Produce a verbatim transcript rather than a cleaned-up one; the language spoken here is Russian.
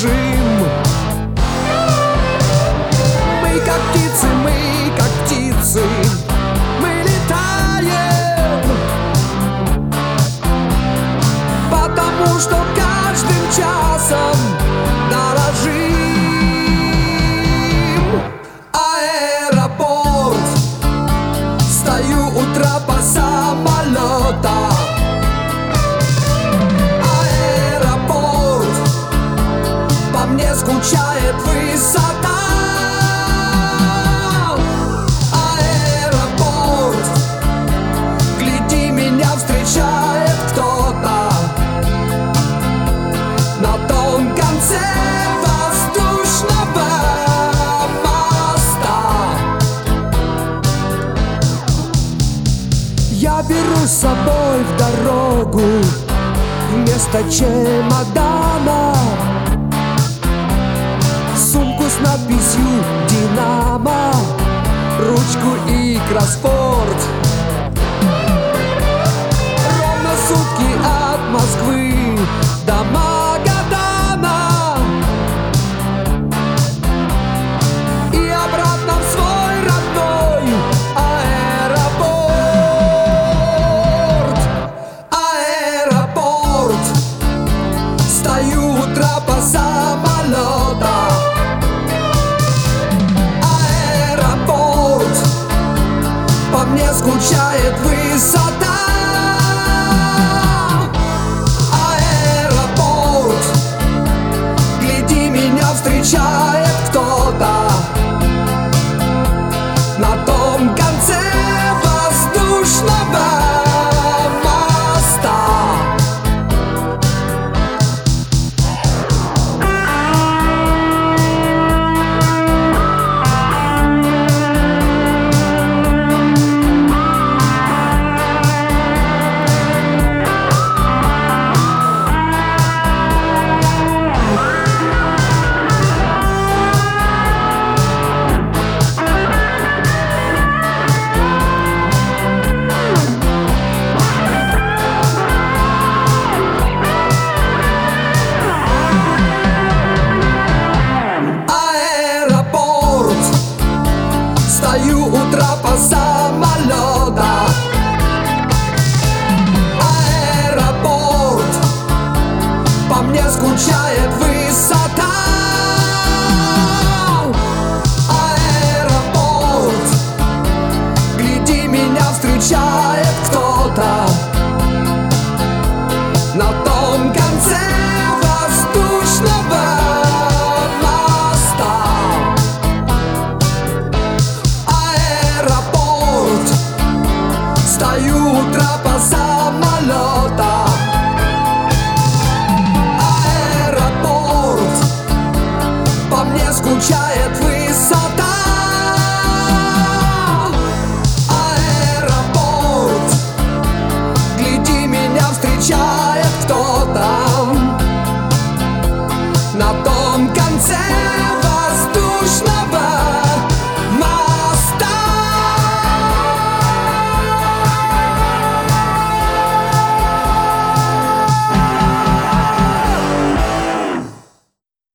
бежим. Мы как птицы, мы как птицы, мы летаем, потому что каждым часом дорожим. Аэропорт, стою у трапа самолета. Аэропорт, по мне скучает высота. Аэропорт, гляди, меня встречает кто-то на том конце воздушного моста. Я беру с собой в дорогу вместо чемодана сумку с надписью «Динамо», ручку и кроссворд. Ровно сутки от Москвы до Магадана и обратно в свой родной аэропорт. Аэропорт, стою у трапа самолета. Аэропорт, по мне скучает высота. Аэропорт, гляди, меня встречает кто-то на том конце воздушного моста. Стою у трапа самолета. Аэропорт, по мне скучает высота.